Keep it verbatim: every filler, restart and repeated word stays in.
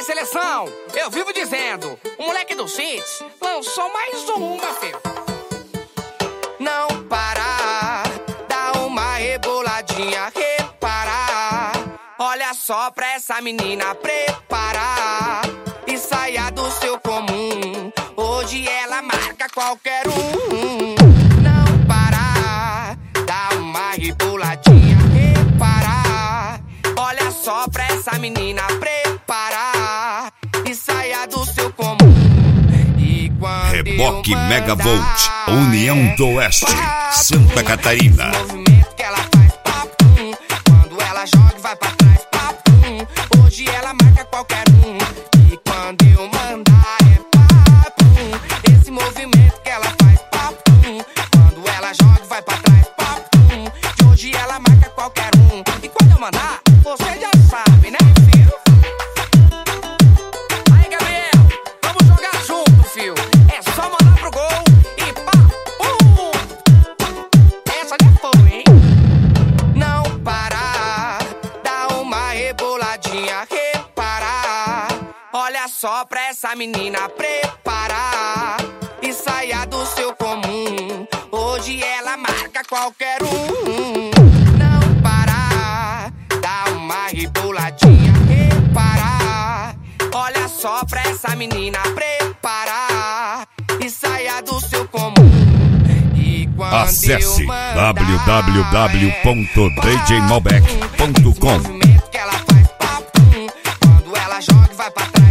aí, seleção, eu vivo dizendo, o moleque do Cits lançou mais uma, filho. Não parar, dá uma reboladinha, reparar. Olha só pra essa menina preparar e saia do seu comum. Hoje ela marca qualquer um. Não parar, dá uma reboladinha, reparar. Olha só pra essa menina preparar e saia do seu comum. E quando Reboque Megavolt, União do Oeste, Santa Catarina. Esse movimento que ela faz, papum. Quando ela joga e vai pra trás, papum. Hoje ela marca qualquer um. E quando eu mandar é papum. Esse movimento que ela faz, papum. Quando ela joga e vai pra trás, papum. Que hoje ela marca qualquer um. E quando eu mandar, você já sabe, né, filho? Aí, Gabriel, vamos jogar junto, filho. É só mandar pro gol e papum. Essa já foi, hein? Não parar, dá uma reboladinha, reparar. Olha só pra essa menina preparar e saia do seu comum. Hoje ela marca qualquer um. Não parar, dá uma reboladinha, reparar. Olha só pra essa menina preparar e saia do seu comum. E quando Acesse eu mandar, w w w ponto d j malbec ponto com. esse movimento que ela faz, papum. Quando ela joga e vai pra trás,